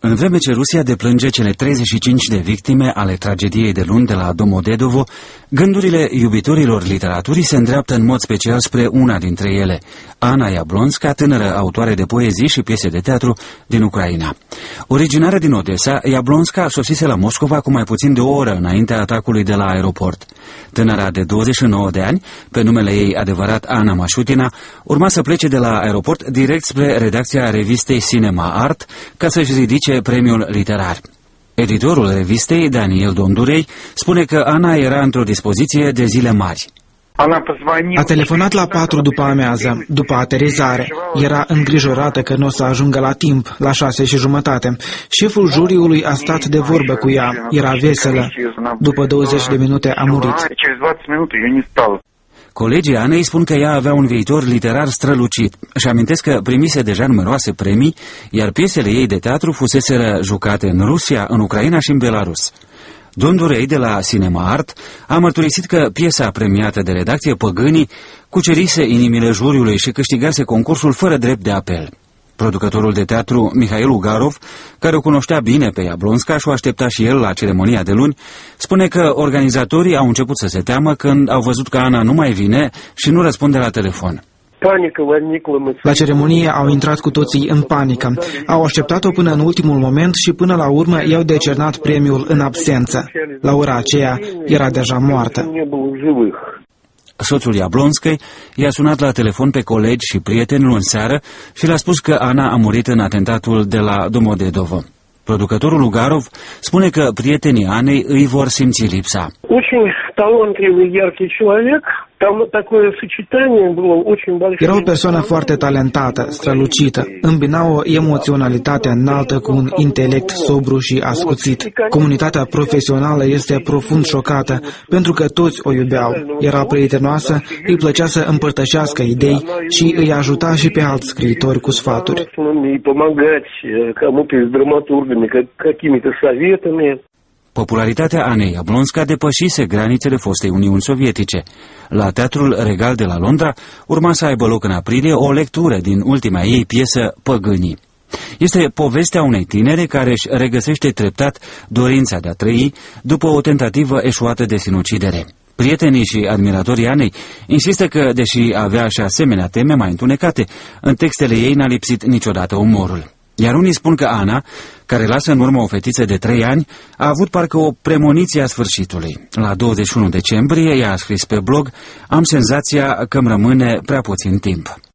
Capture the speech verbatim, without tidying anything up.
În vreme ce Rusia deplânge cele treizeci și cinci de victime ale tragediei de luni de la Domodedovo, gândurile iubitorilor literaturii se îndreaptă în mod special spre una dintre ele, Ana Jablonska, tânără autoare de poezii și piese de teatru din Ucraina. Originară din Odessa, Jablonska sosise la Moscova cu mai puțin de o oră înaintea atacului de la aeroport. Tânăra de douăzeci și nouă de ani, pe numele ei adevărat Ana Mașutina, urma să plece de la aeroport direct spre redacția revistei Cinema Art ca să-și ridice premiul literar. Editorul revistei, Daniel Dondurei, spune că Ana era într-o dispoziție de zile mari. A telefonat la patru după amiază, după aterizare. Era îngrijorată că nu o să ajungă la timp, la șase și jumătate. Șeful juriului a stat de vorbă cu ea, era veselă. După douăzeci de minute a murit. Colegii Anei spun că ea avea un viitor literar strălucit și amintesc că primise deja numeroase premii, iar piesele ei de teatru fuseseră jucate în Rusia, în Ucraina și în Belarus. Dondurei de la Cinema Art a mărturisit că piesa premiată de redacție Păgânii cucerise inimile juriului și câștigase concursul fără drept de apel. Producătorul de teatru Mihail Ugarov, care o cunoștea bine pe Jablonska și o aștepta și el la ceremonia de luni, spune că organizatorii au început să se teamă când au văzut că Ana nu mai vine și nu răspunde la telefon. La ceremonie au intrat cu toții în panică. Au așteptat-o până în ultimul moment și până la urmă i-au decernat premiul în absență. La ora aceea era deja moartă. Soțul Jablonskei i-a sunat la telefon pe colegi și prieteni luni seară și le-a spus că Ana a murit în atentatul de la Domodedovo. Producătorul Ugarov spune că prietenii Anei îi vor simți lipsa. Era o persoană foarte talentată, strălucită. Îmbina o emoționalitate înaltă cu un intelect sobru și ascuțit. Comunitatea profesională este profund șocată, pentru că toți o iubeau. Era prietenoasă, îi plăcea să împărtășească idei și îi ajuta și pe alți scriitori cu sfaturi. Popularitatea Anei Jablonska depășise granițele fostei Uniuni Sovietice. La Teatrul Regal de la Londra urma să aibă loc în aprilie o lectură din ultima ei piesă Păgânii. Este povestea unei tinere care își regăsește treptat dorința de a trăi după o tentativă eșuată de sinucidere. Prietenii și admiratorii Anei insistă că, deși avea și asemenea teme mai întunecate, în textele ei n-a lipsit niciodată umorul. Iar unii spun că Ana, care lasă în urmă o fetiță de trei ani, a avut parcă o premoniție a sfârșitului. La douăzeci și unu decembrie ea a scris pe blog: "Am senzația că îmi rămâne prea puțin timp."